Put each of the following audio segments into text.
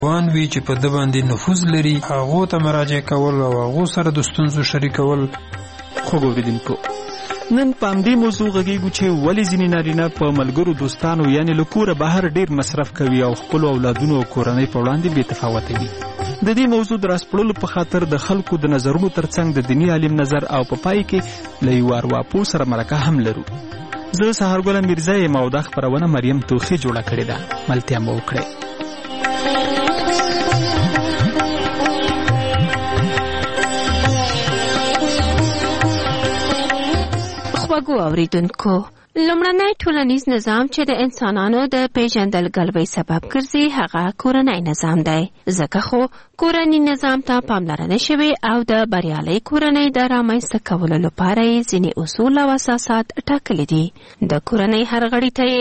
وان وی چې په د باندې نفوذ لري هغه ته مراجعه کول او هغه سره د ستونزو شریکول. خو ګوریدونکو نن په همدې موضوع غږیږو چې ولې ځینې نارینه په ملګرو دوستانو یعنې له کوره بهر ډیر مصرف کوي او خپلو اولادونو او کورنۍ په وړاندې بې تفاوته وي. د دې موضوع د راسپړلو په خاطر د خلکو د نظرونو ترڅنګ د دیني عالم نظر او په پای کې له یو ارواپوه سره مرکه هم لرو. زه سهارګله میرزا یم او دا خپرونه مریم توخي جوړه کړې ده. ملتیا مو وکړئ. خوږو اوریدونکو، لومړنی ټولنیز نظام چې د انسانانو د پیژندګلوۍ سبب ګرځي هغه کورنی نظام دی. ځکه خو کورنی نظام ته پاملرنه شوې او د بریالۍ کورنۍ د رامنځته کولو لپاره یې ځینې اصول او اساسات ټاکلي دي. د کورنۍ هر غړي ته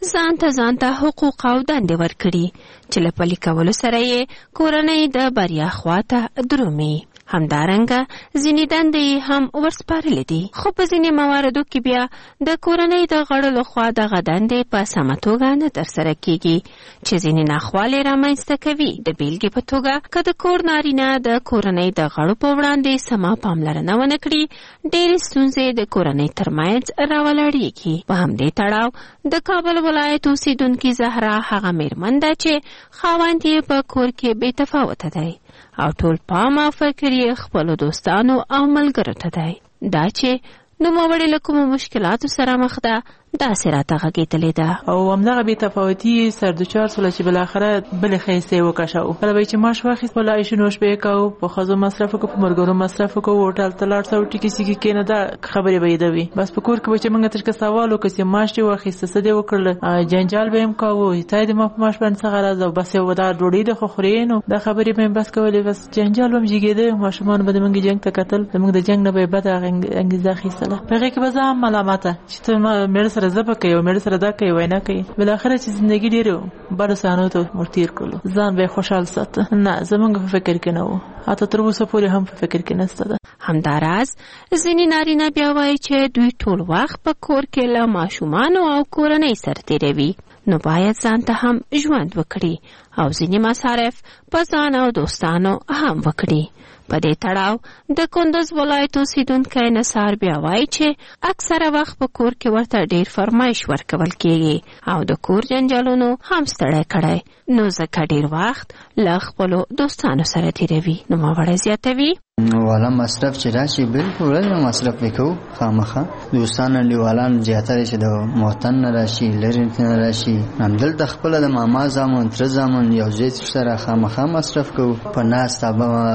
یې ځانته حقوق او دندې ورکړي چې له پلي کولو سره یې کورنۍ د بریا خواته درومي. همدارنګه ځینې دندې هم ورسپارلې دي، خو په ځینې مواردو کې بیا د کورنۍ د غړو لخوا دغه دندې په سمه توګه نه ترسره کیږي چې ځینې ناخوالې رامنځته کوي. د بیلګې په توګه که د کور نارینه د کورنۍ د غړو په وړاندې سمه پاملرنه ونه کړي، ډېرې ستونزې د کورنۍ ترمنځ راولاړېږي. په همدې تړاو د کابل ولایت اوسېدونکې زهرا هغه مېرمن ده چې خاوند یې په کور کې بې تفاوته دی او ټول پام او فکر یې خپلو دوستانو او ملګرو ته دی. دا چې نوموړې له کومو مشکلاتو سره مخ ده داسې راته غږېدلې ده او همدغه بې تفاوتي سر دوچار سوله چې بالاخره بلې ښایستې یې وکشو. کله به یې چې معاش واخیست خپله عیش نوش به یې کوو، په ښځو مصرف وکړو، په ملګرو مصرف وکړو، هوټل ته لاړ سو ټیکې سیکې کېنه، دا خبرې به یې ده وي. بس په کور کې به چې موږ ترې که سوال وکړو چې معاش دې واخیسته څه دې وکړله، جنجال به یې هم کوو، تا دې ما په معاش باندې څه غرض او بس یو دا ډوډۍ ده خو خورې نو دا خبرې به یې بس کولې. بس جنجال به هم زېږېده، ماشومان به زموږ جنګ ته کتل، زموږ د جنګ نه به یې بده انګېزه اخیستله. په هغې کې به زه هم ملامته چې ته مېړه سره ضبه کوې او مېړه سره دا کوي وینا کوي. بالاخره چې زندگی ډېرو بډو سانو ته ورتیر کړلو، ځان به خوشحال ساته. نه زمونږ په فکر کې نه وو، حتی تر اوسه پورې هم په فکر کې نسته ده. همداراز ځینې نارینه بیا وایي چې دوی ټول وخت په کور کې له ماشومانو او کورنۍ سره تېروي، نو باید ځان ته هم ژوند وکړي او ځینې مصارف په ځان او دوستانو هم وکړي. په دې تړاو د کندوز ولایت اوسېدونکی نثار بیا وایي چې اکثره وخت په کور کې ورته ډېر فرمایش ورکول کېږي او د کور جنجالونو هم ستړی کړی، نو ځکه ډېر وخت له خپلو دوستانو سره تېروي. نوموړی زیاتوي والا مصرف چې راشي بالکل ورځ مصرف وکړو خامخا. دوستان لیوالان زیاتره چې د موطن نه راشي، لرې نه راشي، همدلته خپله د ماما زامن تره زامن یو ځای سره خامخا مصرف کوو. په ناسته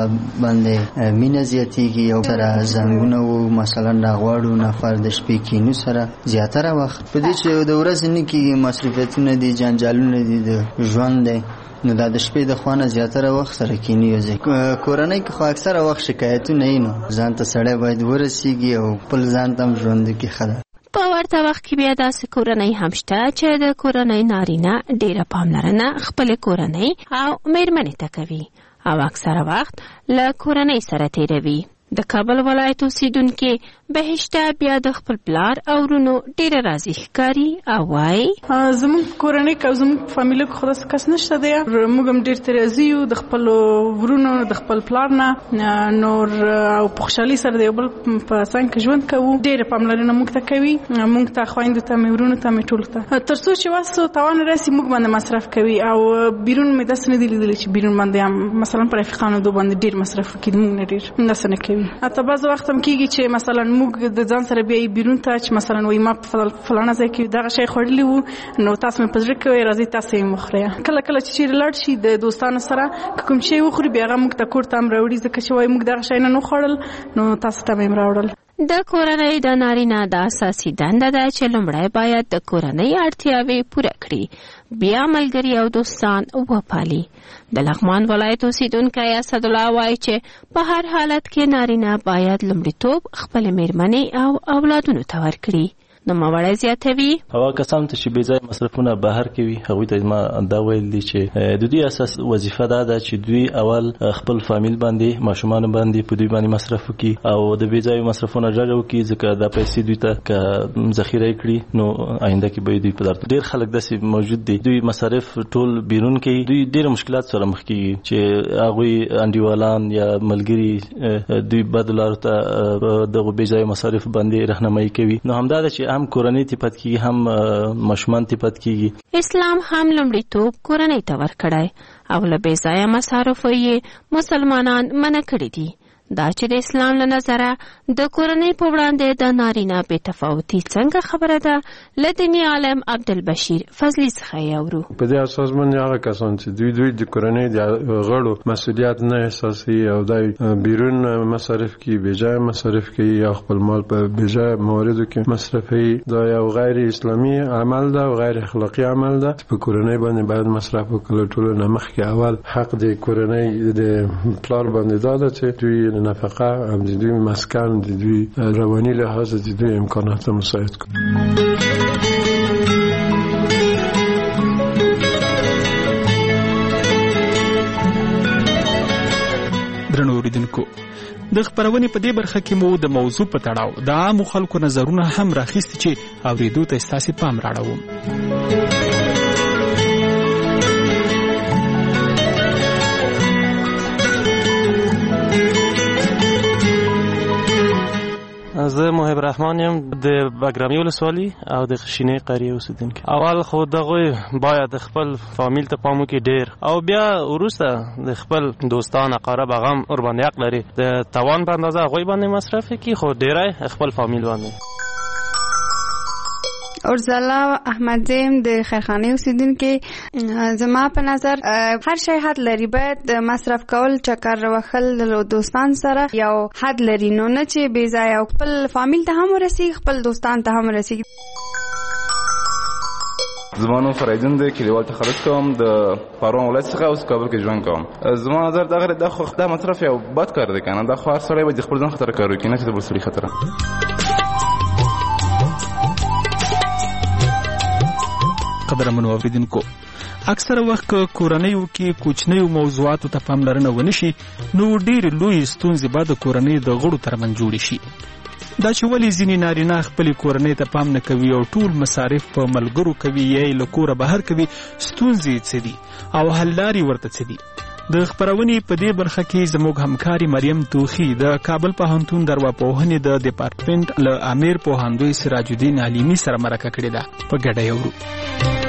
باندې مینه زیاتېږي، یو سره زنګونه وو مثلا راغواړو نفر د شپې کینو سره زیاتره وخت په دې چې د ورځې نه کېږي، مصرفیتونه دي، جنجالونه دي، د ژوند دی، نو دا د شپې د خوا نه زیاتره وخت سره کینی یو ځای. کورنۍ کې خو اکثره وخت شکایتونه یې نو ځان ته سړی باید ورسېږي او خپل ځان ته هم ژوند کې ښه ده. په ورته وخت کې بیا داسې کورنۍ هم شته چې د کورنۍ نارینه ډېره پاملرنه خپلې کورنۍ او مېرمنې ته کوي او اکثره وخت له کورنۍ سره تېروي. د کابل ولایت اوسېدونکې بهشته بیا د خپل پلار او ورونو ډېره راضي ښکاري او وایي زموږ کورنۍ کې او زموږ فامیله کې خو داسې کس نشته دی. موږ هم ډېر ترې راضي یو د خپلو ورونو د خپل پلار نه، نور او په خوشحالۍ سره د یو بل په څنګ کې ژوند کوو. ډېره پاملرنه موږ ته کوي، موږ ته خویندو ته مې ورونو ته مې ټولو ته، تر څو چې وس تاوان راسي موږ باندې مصرف کوي. او بیرون مې داسې نه دي لیدلي چې بیرون باندې هم مثلا پر رفیقانو دو باندې ډېر مصرف وکړي، موږ نه ډېر داسې نه کوي. حتی بعض وخت هم کېږي چې مثلا موږ د ځان سره بیایي بیرون ته چې مثلا وایي ما په فلانه ځای کې دغه شی خوړلی وو، نو تاسو مې په زړه کوئ راځئ تاسو یې وخورئ. کله کله چې چېرې لاړ شي د دوستانو سره که کوم شی وخوري بیا هغه موږ ته کور ته هم راوړي، ځکه چې وایي موږ دغه شی نن وخوړل نو تاسو ته به یې راوړل. د کورنۍ د نارینه د اساسي دنده ده چې لومړی باید د کورنۍ اړتیاوې پوره کړي، بیا ملګري او دوستان وپالي. د لغمان ولایت اوسېدونکی اسدالله وایي چې په هر حالت کې نارینه باید لومړیتوب خپلې مېرمنې او اولادونو ته ورکړي. نوموړی زیاتوي هغه کسان چې بې ځایه مصرفونه بهر کوي هغوی ته ما دا ویل دي چې د دوی اساس وظیفه ده چې دوی اول خپل فامیل باندې ماشومان باندې په دوی باندې مصرف وکړي او د بې ځایه مصرفونه ډډه وکړي ځکه دا پیسې دوی ته که ذخیره کړي نو آینده کې به دوی په درد ډېر خلک داسې موجود دي دوی مصارف ټول بیرون کوي دوی ډېر مشکلات سره مخ کیږي چې هغوی انډیوالان یا ملګري دوی بدلارو ته دغه بې ځایه مصارف باندې راهنمایي کوي نو همدا ده چې هم کورنۍ ته پد کیږي هم ماشومان ته پد کیږي اسلام هم لومړیتوب کورنۍ ته ورکړی او له بې ځایه مصارفو یې مسلمانان منع کړي دي دا چې د اسلام له نظره د کورنۍ په وړاندې د نارینه بې تفاوتي څنګه خبره ده له دیني عالم عبدالبشیر فضلي څخه یې اورو په دې اساس باندې هغه کسان چې دوی د کورنۍ د غړو مسؤلیت نه احساسي او د بیرون مصارف کې بې ځایه مصارف کوي یا خپل مال په بې ځایه مواردو کې مصرفوي دا یو غیر اسلامي عمل ده او غیر اخلاقي عمل ده په کورنۍ باندې باید مصرف وکړو ټول نه مخکې اول حق د کورنۍ د پلار باندې ده چې دوی نفقه هم د دوی مسکن د دوی رواني لحاظ د دوی امکانات مساعد کړي درنو اوریدونکو د خبرونې په دې برخه کې مو د موضوع په تړاو د عامو خلکو نظرونه هم راخیستي چې اوریدو ته ستاسې پام راړوم زه محب رحمان یم د بګرامي ولسوالي او د خشینې قریه اوسیدونکی اول خو دغه باید خپل فامیل ته پام وکړي ډېر او بیا وروسته د خپل دوستان اقارب هغه هم ورباندې حق لري د توان په اندازه هغوی باندې مصرف کړي خو ډېری خپل فامیل باندې ارزلا احمدزیم د خیرخانه اوسیدونکي زما په نظر هر شی حد لري باید مصرف کول چکر وهل د دوستان سره یو حد لري نو نه چې بې ځایه او خپل فامیل ته هم ورسیږي خپل دوستان ته هم ورسیږي زما نوم فریدون دی کلیوال تخلص کوم د پروان ولایت څخه اوس کابل کې ژوند کوم زما نظر دا مصرف یو بد کار دی کنه دا خو هر سړی باید خپل ځان خطر کار وکړي نه چې د بل سړي خطر قدرمنو اوریدونکو اکثره وخت کورنیو کې کوچنیو موضوعاتو ته پاملرنه ونشي نو ډېرې لویې ستونزې به د کورنۍ د غړو ترمنځ جوړې شي دا چې ولې ځینې نارینه خپلې کورنۍ ته پام نه کوي او ټول مصارف په ملګرو کوي یا یې له کوره بهر کوي ستونزې څه دي او حل لارې ورته څه دي د خبرونې په دې برخه کې زموږ همکاري مریم توخي د کابل پوهنتون د ارواپوهنې د ډپارټمنټ له امیر پوهندوی سراج الدین علیمي سره مرکه کړې ده په ګډه یې اورو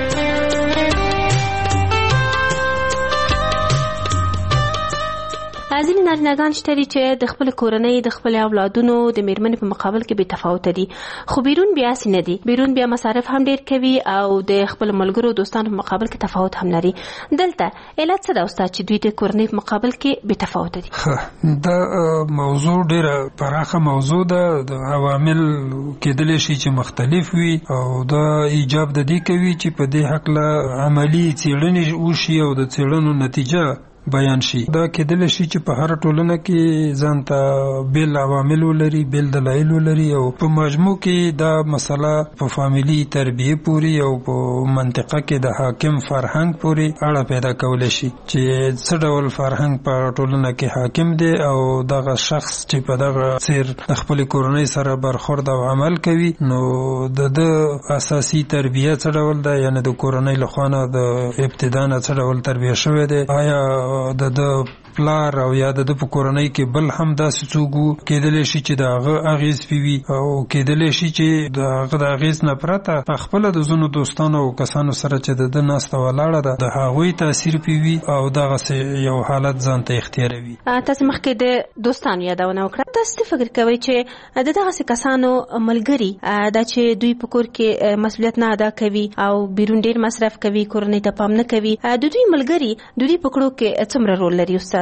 ځینې نارینه‌ګان شته دي چې د خپل کورنۍ د خپل اولادونو د میرمنې په مقابل کې بې تفاوته دي خو بیرون بیا هسې نه دي بیرون بیا مصارف هم ډېر کوي او د خپل ملګرو دوستانو په مقابل کې تفاوت هم لري دلته علت څه ده استاد چې دوی د کورنۍ په مقابل کې بې تفاوته دي دا موضوع ډېره پراخه موضوع ده د عوامل کېدلی شي چې مختلف وي او دا ایجاب د دې کوي چې په دې هکله عملي څېړنې وشي او د څېړنو نتیجه بیان شي دا کېدلی شي چې په هر ټولنه کې ځان ته بیل عوامل ولري بیل دلایل ولري او په مجموع کې دا مسله په فامیلي تربیه پوري او په منطقه کې د حاکم فرهنګ پوري اړه پیدا کولی شي چې څه ډول فرهنګ په ټولنه کې حاکم دی او دغه شخص چې په دغه څیر د خپل کورنۍ سره برخورد او عمل کوي نو د اساسي تربیه څه ډول ده یعنی د کورنۍ لخوا نه د ابتدا نه څه ډول تربیه شوې ده آیا د پلار او یا د په کورنۍ کې بل هم داسې څوک کېدلی شي چې د هغه اغېز پیوي او کېدلی شي چې د هغه د اغېز نه پرته خپله د ځینو دوستانو او کسانو سره چې د ده ناسته ولاړه ده د هغوی تاثیر پیوي او دغسې یو حالت ځان ته اختیاروي تاسو مخکې د دوستانو یادونه وکړه تاسو څه فکر کوئ چې د دغسې کسانو ملګري دا چې دوی په کور کې مسؤلیت نه ادا کوي او بیرون ډېر مصرف کوي کورنۍ ته پام نه کوي د دوی ملګري د دوی په کړو کې څومره رول لري استاد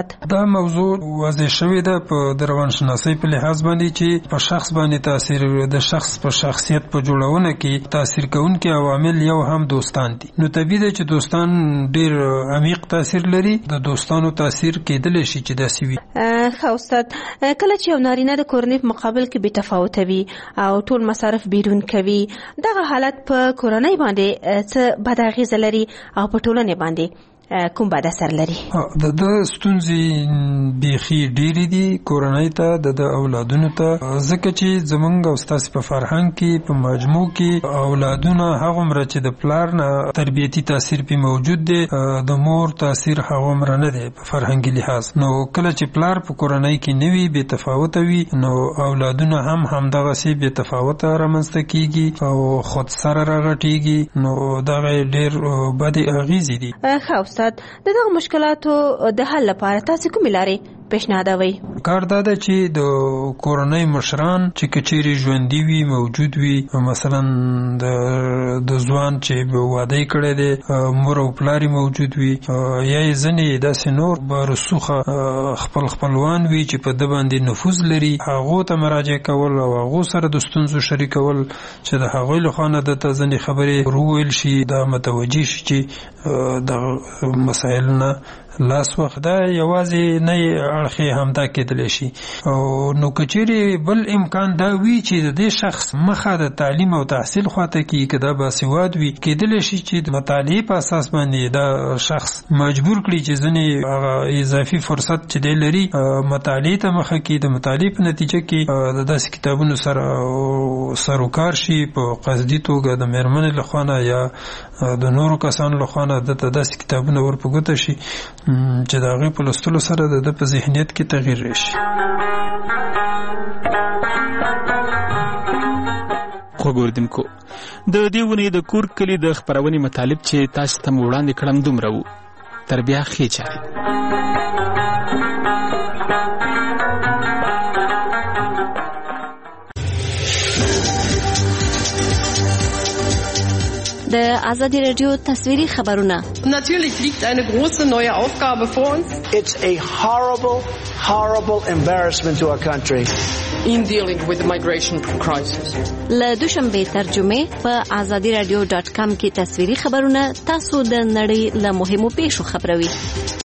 حوصد دا موضوع واضح شوې ده په د روانشناسۍ په لحاظ باندې چې په شخص باندې تاثیر د شخص په شخصیت په جوړونه کې تاثیر کوونکي عوامل یو هم دوستان دي. نو طبیعي ده چې دوستان ډیر عمیق تاثیر لري. د دوستانو تاثیر کېدلی شي چې داسې وي. ښه استاد، کله چې یو نارینه د کورنۍ په مقابل کې بې تفاوته وي او ټول مصارف بیرون کوي، دغه حالت په کورنۍ باندې څه بد اغیزه لري او په ټولنې باندې کوم بد اثر لري؟ د ستونزې بیخي ډېرې دي کورنۍ ته، د اولادونو ته، ځکه چې زمونږ او ستاسې په فرهنګ کې په مجموع کې اولادونه هغومره چې د پلار نه تربیتي تاثیر پې موجود دی، د مور تاثیر هغومره نه دی په فرهنګي لحاظ. نو کله چې پلار په کورنۍ کې نه وي، بې تفاوته وي، نو اولادونه هم همدغسې بې تفاوته رامنځته کېږي او خود سره راغټېږي. نو دغه ډېر بدې اغېزې دي. استاد، د دغه مشکلاتو د حل لپاره تاسو کومې لارې پیشنهادوي؟ کار دا ده چې د کورنۍ مشران چې کچېرې ژوندي وي، موجود وي، مثلا د ځوان چې واده یې کړی دی، مور او پلار موجود وي، یا یې ځینې داسې نور برسوخه خپل خپلوان وي چې په ده باندې نفوذ لري، هغو ته مراجعه کول او هغو سره د ستونزو شریکول چې د هغوی له خوا نه دته ځینې خبرې وویل شي، دا متوجه شي چې د مسایل نه لاس وخت. دا یوازې نه اړخې همدا کېدلی شي. نو کچېرې بل امکان دا وي چې د دې شخص مخه د تعلیم او تحصیل خواته کېږي، که دا باسواد وي، کېدلی شي چې د مطالعې په اساس باندې دا شخص مجبور کړي چې ځینې هغه اضافي فرصت چې دی لري مطالعې ته مخه کړي. د مطالعې په نتیجه کې د داسې کتابونو سره سروکار شي په قصدي توګه د مېرمنې له خوا نه یا د نورو کسانو له خوا نه دته داسې کتابونه ور په ګوته شي چې د هغې په لوستلو سره د ده په ذهنیت کې تغییر راشي. خوږ اورېدونکو، د دې اونۍ د کور کلي د خپرونې مطالب چې تاسو ته مو وړاندې کړم دومره وو. تر بیا ښې چارې. د آزادی رادیو تصویری خبرونه. Natürlich liegt eine große neue Aufgabe vor uns. It's a horrible embarrassment to our country. In dealing with the migration crisis. له دوشنبه ترجمه په azadiradio.com کې تصویری خبرونه تاسو د نړۍ له مهمو پیښو خبروي.